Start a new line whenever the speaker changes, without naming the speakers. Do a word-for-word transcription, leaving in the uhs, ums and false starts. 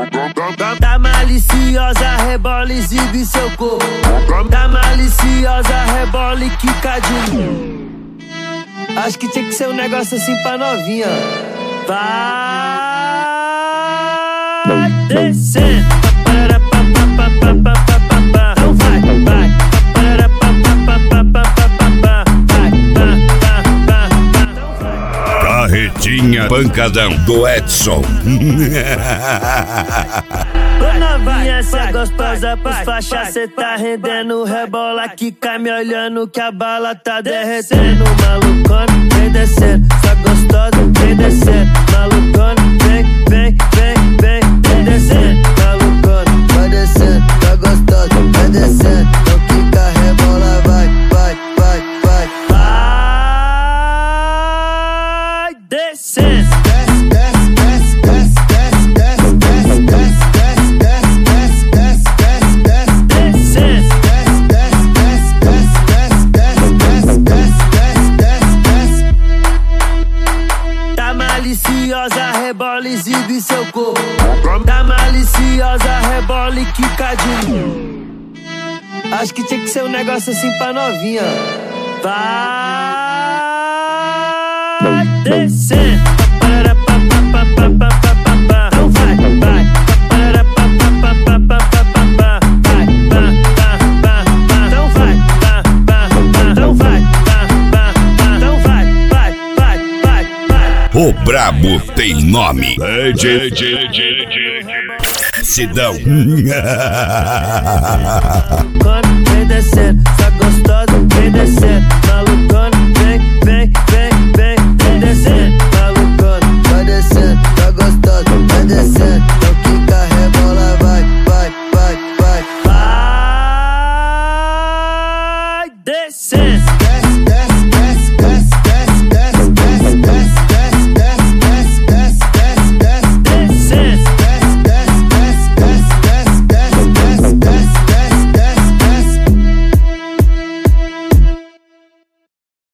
Tá maliciosa, rebola, exibe seu corpo. Tá maliciosa, rebola e quica de novo. Acho que tinha que ser um negócio assim pra novinha. Vai descendo. Então vai, vai.
Carretinha pancadão do Edson.
Ô novinha, cê é gostosa pros faixa, cê tá rendendo. Rebola que cai me olhando que a bala tá derretendo. Malucona, vem descendo, só gostosa, vem descendo. Malucona, vem, vem, vem, vem, vem descendo. Malucona, vai descendo, só gostosa, vai descendo. Então quica, rebola, vai, vai, vai, vai. Vai descendo. Maliciosa, rebola, exibe seu corpo. Tá maliciosa, rebola e quica de novo. Acho que tinha que ser um negócio assim pra novinha. Vai descendo. Então vai, vai. Então vai, então vai. Então vai, vai, vai, vai, vai.
O brabo tem nome. Sidão.
Vem descendo, só gostosa, vem descendo. Malucona, vem, vem, vem, vem, vem descendo.